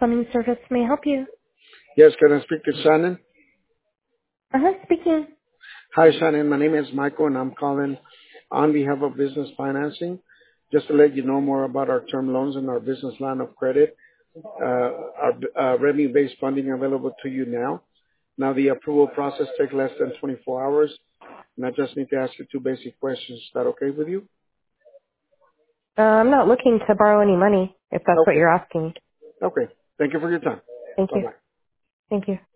Plumbing Service. May I help you? Yes, can I speak to Shannon? Speaking. Hi, Shannon. My name is Michael, and I'm calling on behalf of Business Financing just to let you know more about our term loans and our business line of credit, our revenue-based funding available to you now. Now, the approval process takes less than 24 hours, and I just need to ask you two basic questions. Is that okay with you? I'm not looking to borrow any money, if that's what Okay. you're asking. Okay. Thank you for your time. Thank you. Bye-bye. Thank you.